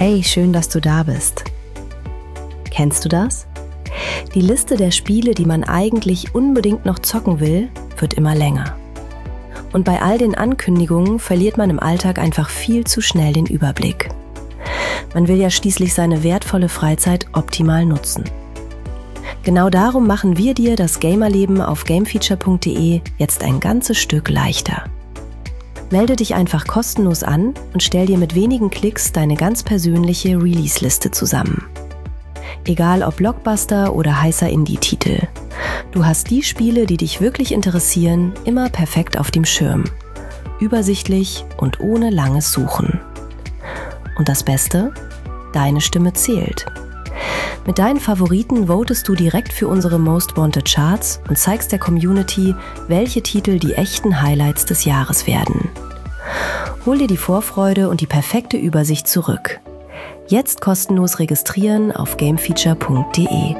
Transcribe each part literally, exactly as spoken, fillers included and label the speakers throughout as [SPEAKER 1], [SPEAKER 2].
[SPEAKER 1] Hey, schön, dass du da bist. Kennst du das? Die Liste der Spiele, die man eigentlich unbedingt noch zocken will, wird immer länger. Und bei all den Ankündigungen verliert man im Alltag einfach viel zu schnell den Überblick. Man will ja schließlich seine wertvolle Freizeit optimal nutzen. Genau darum machen wir dir das Gamerleben auf gamefeature punkt de jetzt ein ganzes Stück leichter. Melde dich einfach kostenlos an und stell dir mit wenigen Klicks deine ganz persönliche Release-Liste zusammen. Egal ob Blockbuster oder heißer Indie-Titel. Du hast die Spiele, die dich wirklich interessieren, immer perfekt auf dem Schirm. Übersichtlich und ohne langes Suchen. Und das Beste? Deine Stimme zählt. Mit deinen Favoriten votest du direkt für unsere Most Wanted Charts und zeigst der Community, welche Titel die echten Highlights des Jahres werden. Hol dir die Vorfreude und die perfekte Übersicht zurück. Jetzt kostenlos registrieren auf gamefeature punkt de.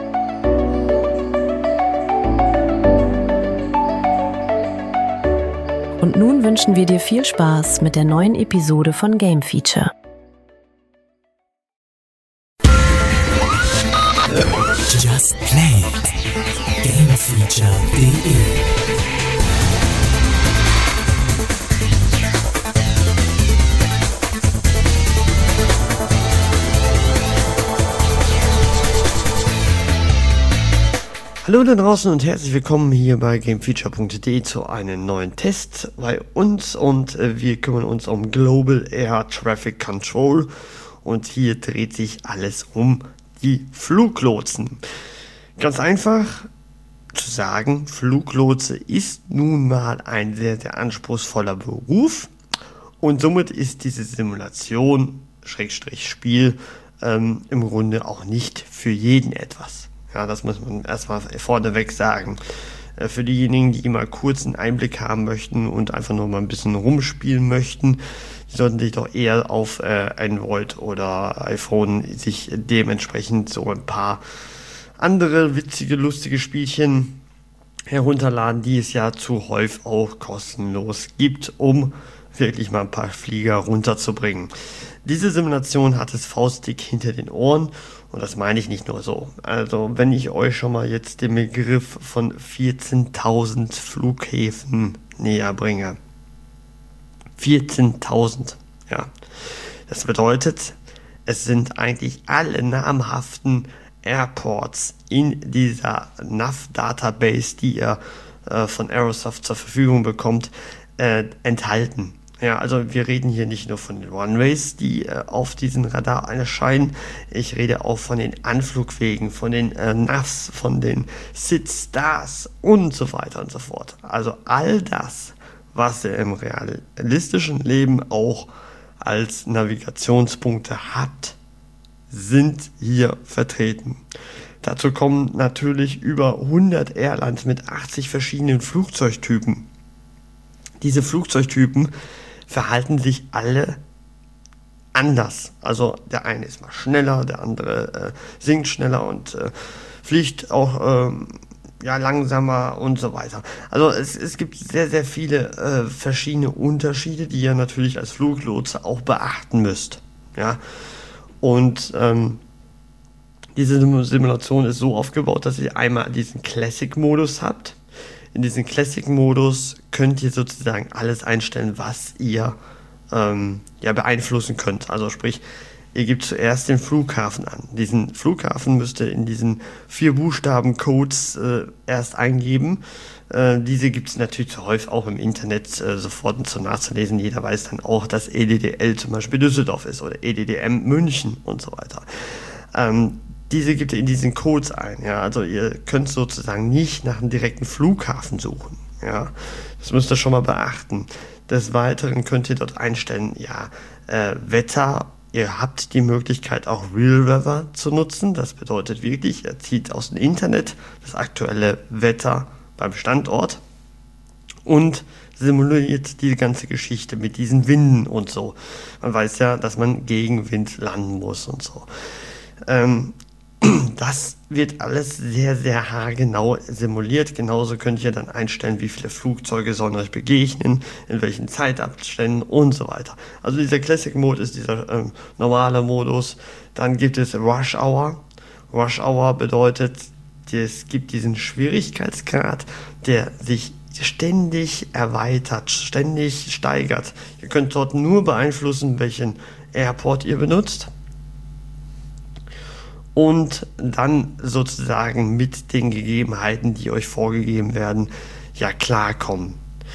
[SPEAKER 1] Und nun wünschen wir dir viel Spaß mit der neuen Episode von Game Feature.
[SPEAKER 2] Just Play it. gamefeature punkt de.
[SPEAKER 3] Hallo da draußen und herzlich willkommen hier bei gamefeature punkt de zu einem neuen Test bei uns und äh, wir kümmern uns um Global Air Traffic Control und hier dreht sich alles um die Fluglotsen. Ganz einfach zu sagen, Fluglotse ist nun mal ein sehr, sehr anspruchsvoller Beruf und somit ist diese Simulation, Schrägstrich Spiel, ähm, im Grunde auch nicht für jeden etwas. Ja, das muss man erstmal vorneweg sagen. Äh, für diejenigen, die mal kurz einen Einblick haben möchten und einfach nur mal ein bisschen rumspielen möchten, die sollten sich doch eher auf äh, Android oder iPhone sich dementsprechend so ein paar andere witzige, lustige Spielchen herunterladen, die es ja zu häufig auch kostenlos gibt, um wirklich mal ein paar Flieger runterzubringen. Diese Simulation hat es faustdick hinter den Ohren und das meine ich nicht nur so. Also wenn ich euch schon mal jetzt den Begriff von vierzehntausend Flughäfen näher bringe. vierzehntausend, ja. Das bedeutet, es sind eigentlich alle namhaften Airports in dieser N A V-Database, die ihr äh, von Aerosoft zur Verfügung bekommt, äh, enthalten. Ja, also wir reden hier nicht nur von den Runways, die äh, auf diesem Radar erscheinen. Ich rede auch von den Anflugwegen, von den äh, N A Vs, von den Sit-Stars und so weiter und so fort. Also all das, was ihr im realistischen Leben auch als Navigationspunkte habt, sind hier vertreten. Dazu kommen natürlich über hundert Airlines mit achtzig verschiedenen Flugzeugtypen. Diese Flugzeugtypen verhalten sich alle anders. Also der eine ist mal schneller, der andere äh, sinkt schneller und äh, fliegt auch ähm, ja, langsamer und so weiter. Also es, es gibt sehr, sehr viele äh, verschiedene Unterschiede, die ihr natürlich als Fluglotse auch beachten müsst. Ja? Und ähm, diese Simulation ist so aufgebaut, dass ihr einmal diesen Classic-Modus habt. In diesem Classic-Modus könnt ihr sozusagen alles einstellen, was ihr ähm, ja, beeinflussen könnt. Also sprich, ihr gebt zuerst den Flughafen an. Diesen Flughafen müsst ihr in diesen vier Buchstaben-Codes äh, erst eingeben. Äh, diese gibt es natürlich zu häufig auch im Internet äh, sofort zu nachzulesen. Jeder weiß dann auch, dass E D D L zum Beispiel Düsseldorf ist oder E D D M München und so weiter. Ähm, Diese gibt ihr in diesen Codes ein, ja, also ihr könnt sozusagen nicht nach einem direkten Flughafen suchen, ja, das müsst ihr schon mal beachten. Des Weiteren könnt ihr dort einstellen, ja, äh, Wetter, ihr habt die Möglichkeit auch Real Weather zu nutzen, das bedeutet wirklich, ihr zieht aus dem Internet das aktuelle Wetter beim Standort und simuliert die ganze Geschichte mit diesen Winden und so. Man weiß ja, dass man gegen Wind landen muss und so. Ähm, das wird alles sehr, sehr haargenau simuliert. Genauso könnt ihr dann einstellen, wie viele Flugzeuge sollen euch begegnen, in welchen Zeitabständen und so weiter. Also dieser Classic Mode ist dieser ähm, normale Modus. Dann gibt es Rush Hour. Rush Hour bedeutet, es gibt diesen Schwierigkeitsgrad, der sich ständig erweitert, ständig steigert. Ihr könnt dort nur beeinflussen, welchen Airport ihr benutzt. Und dann sozusagen mit den Gegebenheiten, die euch vorgegeben werden, ja klarkommen.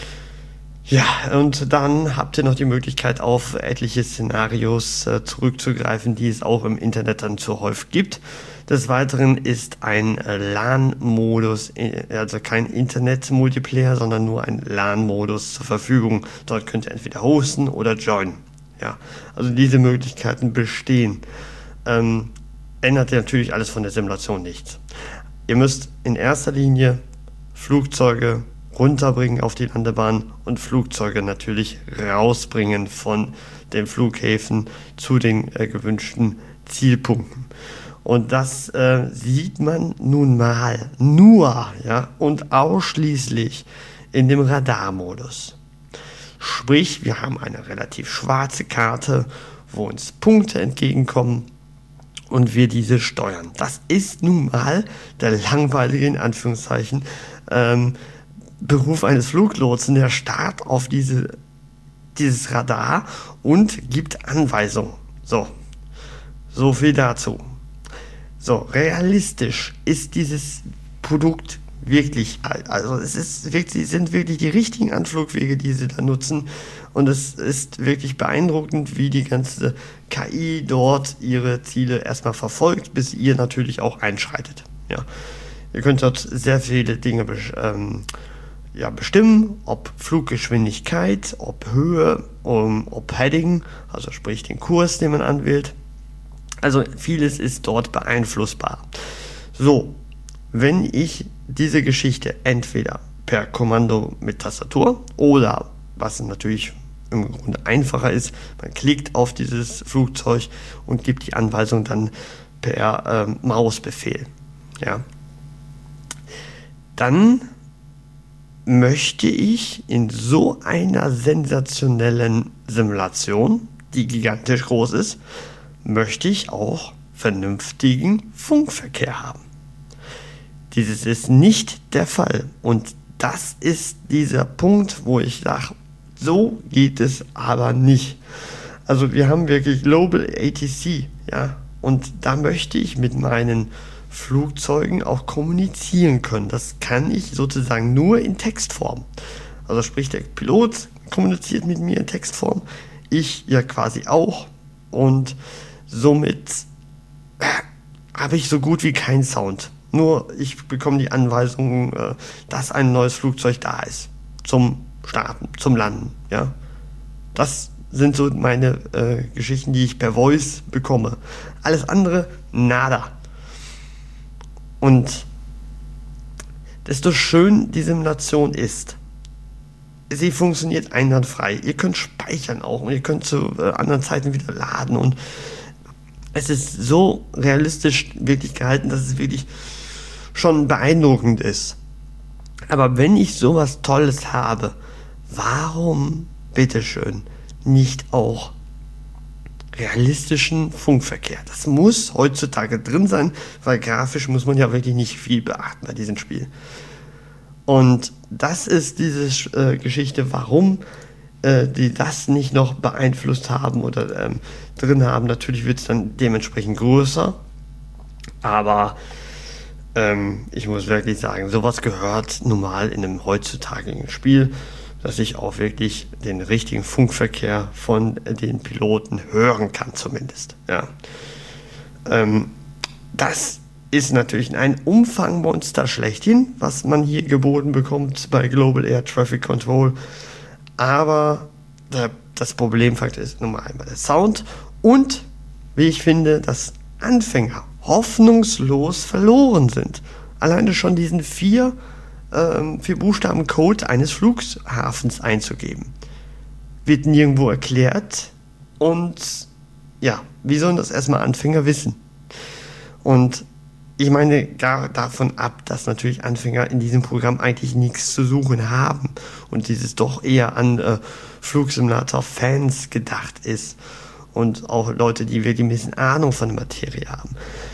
[SPEAKER 3] Ja, und dann habt ihr noch die Möglichkeit, auf etliche Szenarios äh, zurückzugreifen, die es auch im Internet dann zu häufig gibt. Des Weiteren ist ein LAN-Modus, also kein Internet-Multiplayer, sondern nur ein LAN-Modus zur Verfügung. Dort könnt ihr entweder hosten oder joinen. Ja, also diese Möglichkeiten bestehen. Ähm, ändert ja natürlich alles von der Simulation nichts. Ihr müsst in erster Linie Flugzeuge runterbringen auf die Landebahn und Flugzeuge natürlich rausbringen von den Flughäfen zu den äh, gewünschten Zielpunkten. Und das äh, sieht man nun mal nur, ja, und ausschließlich in dem Radarmodus. Sprich, wir haben eine relativ schwarze Karte, wo uns Punkte entgegenkommen und wir diese steuern. Das ist nun mal der langweilige, in Anführungszeichen, ähm, Beruf eines Fluglotsen, der starrt auf diese, dieses Radar und gibt Anweisungen. So, so viel dazu. So, realistisch ist dieses Produkt wirklich, also es ist wirklich, sind wirklich die richtigen Anflugwege, die sie da nutzen, und es ist wirklich beeindruckend, wie die ganze K I dort ihre Ziele erstmal verfolgt, bis ihr natürlich auch einschreitet. Ja. Ihr könnt dort sehr viele Dinge ähm, ja, bestimmen, ob Fluggeschwindigkeit, ob Höhe, um, ob Heading, also sprich den Kurs, den man anwählt. Also vieles ist dort beeinflussbar. So, wenn ich diese Geschichte entweder per Kommando mit Tastatur oder, was natürlich im Grunde einfacher ist, man klickt auf dieses Flugzeug und gibt die Anweisung dann per ähm, Mausbefehl. Ja. Dann möchte ich in so einer sensationellen Simulation, die gigantisch groß ist, möchte ich auch vernünftigen Funkverkehr haben. Dieses ist nicht der Fall. Und das ist dieser Punkt, wo ich sage, so geht es aber nicht. Also wir haben wirklich Global A T C, ja, und da möchte ich mit meinen Flugzeugen auch kommunizieren können. Das kann ich sozusagen nur in Textform. Also sprich, der Pilot kommuniziert mit mir in Textform, ich ja quasi auch, und somit äh, habe ich so gut wie keinen Sound. Nur ich bekomme die Anweisung, äh, dass ein neues Flugzeug da ist. Zum Starten, zum Landen. Ja? Das sind so meine äh, Geschichten, die ich per Voice bekomme. Alles andere, nada. Und desto schön die Simulation ist, sie funktioniert einwandfrei. Ihr könnt speichern auch und ihr könnt zu äh, anderen Zeiten wieder laden, und es ist so realistisch wirklich gehalten, dass es wirklich schon beeindruckend ist. Aber wenn ich sowas Tolles habe, warum, bitteschön, nicht auch realistischen Funkverkehr? Das muss heutzutage drin sein, weil grafisch muss man ja wirklich nicht viel beachten bei diesem Spiel. Und das ist diese äh, Geschichte, warum äh, die das nicht noch beeinflusst haben oder ähm, drin haben. Natürlich wird es dann dementsprechend größer, aber ähm, ich muss wirklich sagen, sowas gehört normal in einem heutzutage Spiel, dass ich auch wirklich den richtigen Funkverkehr von den Piloten hören kann zumindest. Ja. Ähm, das ist natürlich ein Umfangmonster schlechthin, was man hier geboten bekommt bei Global Air Traffic Control. Aber der, das Problemfaktor ist nun mal einmal der Sound und, wie ich finde, dass Anfänger hoffnungslos verloren sind. Alleine schon diesen vier, ähm, vier Buchstaben Code eines Flughafens einzugeben. Wird nirgendwo erklärt, und ja, wie sollen das erstmal Anfänger wissen? Und ich meine gar davon ab, dass natürlich Anfänger in diesem Programm eigentlich nichts zu suchen haben und dieses doch eher an äh, Flugsimulator-Fans gedacht ist und auch Leute, die wirklich ein bisschen Ahnung von der Materie haben.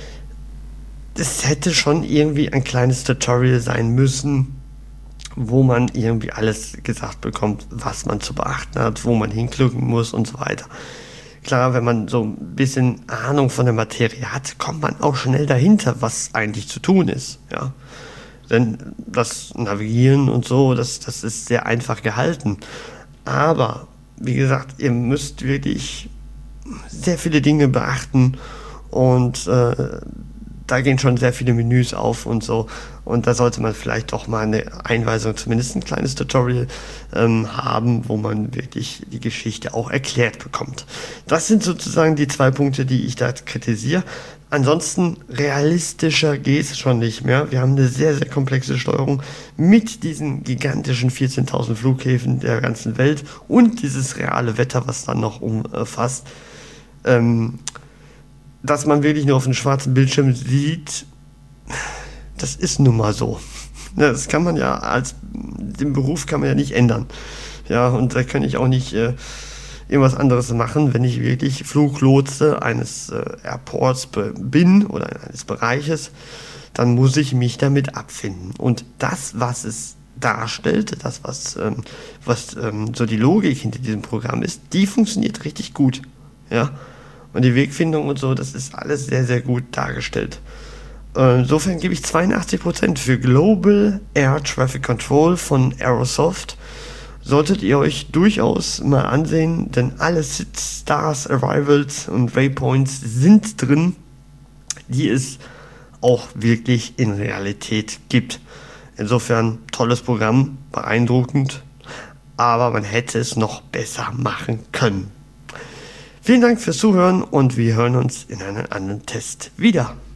[SPEAKER 3] Das hätte schon irgendwie ein kleines Tutorial sein müssen, wo man irgendwie alles gesagt bekommt, was man zu beachten hat, wo man hinklicken muss und so weiter. Klar, wenn man so ein bisschen Ahnung von der Materie hat, kommt man auch schnell dahinter, was eigentlich zu tun ist. Ja? Denn das Navigieren und so, das, das ist sehr einfach gehalten. Aber, wie gesagt, ihr müsst wirklich sehr viele Dinge beachten und äh, da gehen schon sehr viele Menüs auf und so. Und da sollte man vielleicht doch mal eine Einweisung, zumindest ein kleines Tutorial ähm, haben, wo man wirklich die Geschichte auch erklärt bekommt. Das sind sozusagen die zwei Punkte, die ich da kritisiere. Ansonsten realistischer geht es schon nicht mehr. Wir haben eine sehr, sehr komplexe Steuerung mit diesen gigantischen vierzehntausend Flughäfen der ganzen Welt und dieses reale Wetter, was dann noch umfasst. Ähm, dass man wirklich nur auf einem schwarzen Bildschirm sieht, das ist nun mal so. Das kann man ja als, den Beruf kann man ja nicht ändern. Ja, und da kann ich auch nicht äh, irgendwas anderes machen, wenn ich wirklich Fluglotse eines äh, Airports be- bin oder eines Bereiches, dann muss ich mich damit abfinden. Und das, was es darstellt, das, was, ähm, was ähm, so die Logik hinter diesem Programm ist, die funktioniert richtig gut. Ja. Und die Wegfindung und so, das ist alles sehr, sehr gut dargestellt. Insofern gebe ich zweiundachtzig Prozent für Global Air Traffic Control von Aerosoft. Solltet ihr euch durchaus mal ansehen, denn alle Stars, Arrivals und Waypoints sind drin, die es auch wirklich in Realität gibt. Insofern tolles Programm, beeindruckend, aber man hätte es noch besser machen können. Vielen Dank fürs Zuhören und wir hören uns in einem anderen Test wieder.